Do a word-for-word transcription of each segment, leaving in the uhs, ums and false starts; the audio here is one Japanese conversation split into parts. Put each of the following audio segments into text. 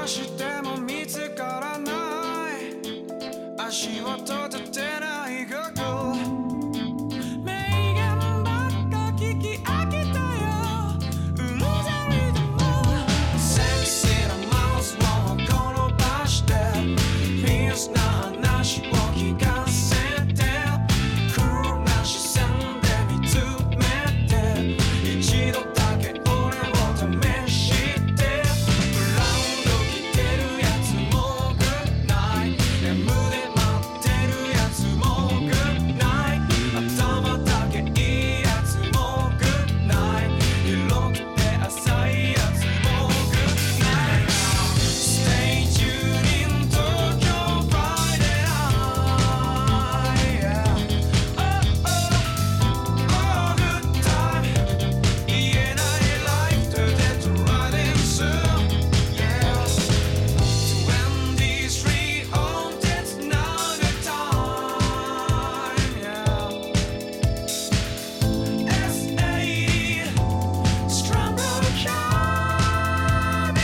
探しても見つからない足音立てない Google 名言ばっか聞き飽きたようんざりでもセクシーなマウスを転ばしてピースな話を聞かせてクールな視線で見つめて一度だけ俺を試してブラウンド着てるやつもグッナイ眠で待ってるやつもグッナイ頭だけいいやつもグッナイ広くて浅いやつもグッナイ Stay tuned in Tokyo Friday night yeah. Oh oh oh good time 言えない life to death riding soon yeah twenty-three on that's not the time yeah S eighty scramble shining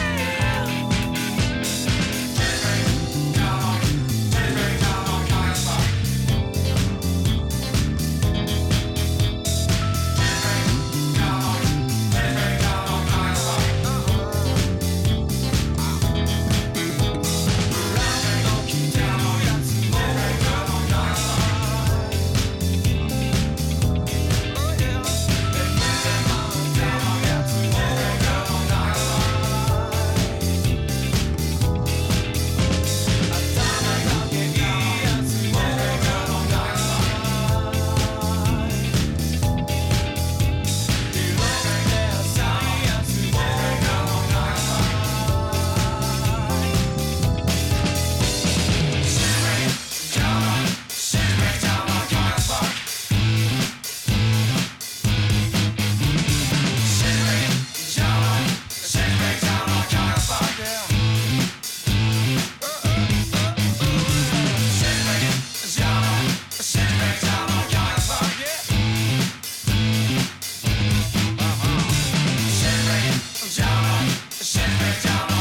Shit,